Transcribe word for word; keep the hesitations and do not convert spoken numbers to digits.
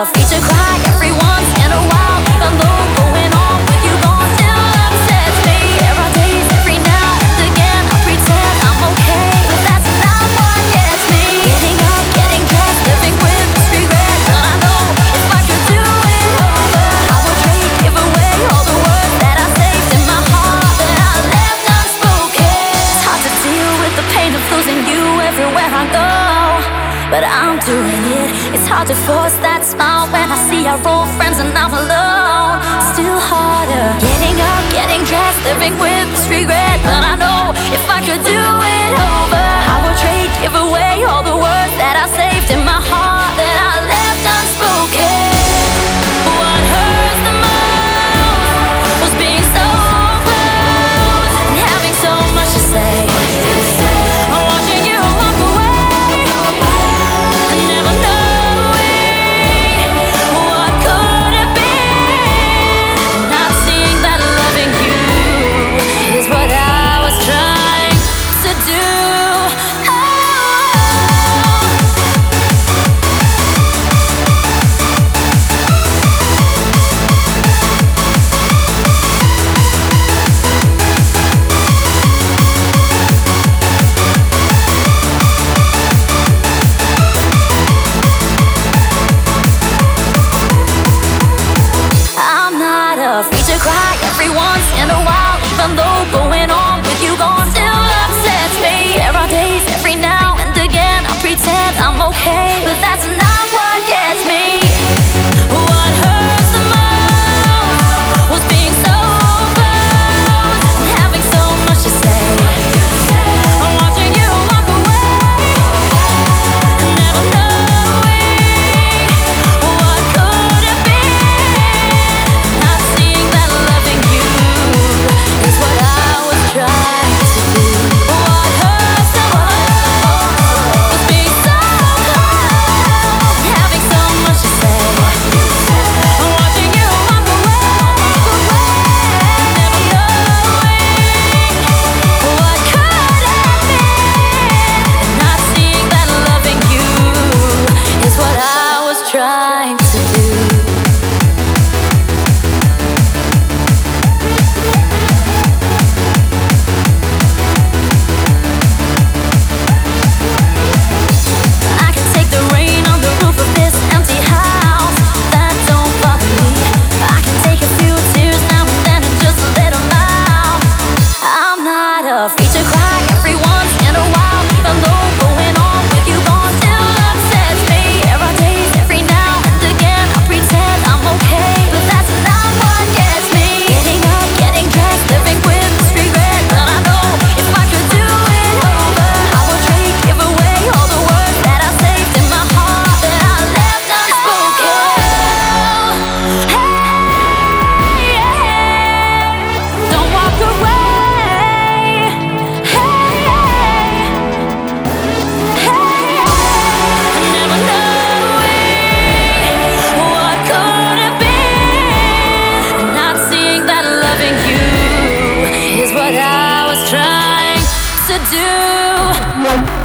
feature cry every once in a while. Even though going on with you gone still upsets me. There are days every now and again I pretend I'm okay, but that's not what gets me. Getting up, getting dressed, living with this regret. But I know if I could do it over, I would trade, give away all the words that I saved in my heart that I left unspoken. It's hard to deal with the pain of losing you everywhere I go, but I'm doing it. It's hard to force that smile when I see our old friends and I'm alone. Still harder getting up, getting dressed, living with this regret. But I know if I could do it over, I would trade, give away all the words that I saved in my heart that I left unspoken. What hurts the most was being so close and having so much to say. To cry every once in a while, even though going on with you gone still upsets me. There are days every now and again I pretend I'm okay, but that's not what gets me. What hurts the most was being so close and having so much to say. I'm watching you walk away, never knowing what could have been. Not seeing that loving you is what I was trying to do. What hurts the most was being so close, having so much to say. I'm watching you walk away, never knowing what could have been. Not seeing that loving you is what I was trying to do. I can take the rain on the roof of this empty house. That don't bother me. I can take a few tears now and then and just let them out. I'm not afraid to cry every once in a while, even though going on with you gone still upsets me. There are days every now and again I pretend I'm okay, but that's not what gets me. Getting up, getting dressed, living with this regret. But I know if I could do it over, I would trade, give away all the words that I saved in my heart that I left unspoken. Hey, don't walk away. Hey, never knowing what could have been. Not seeing that loving you is what I was trying to do.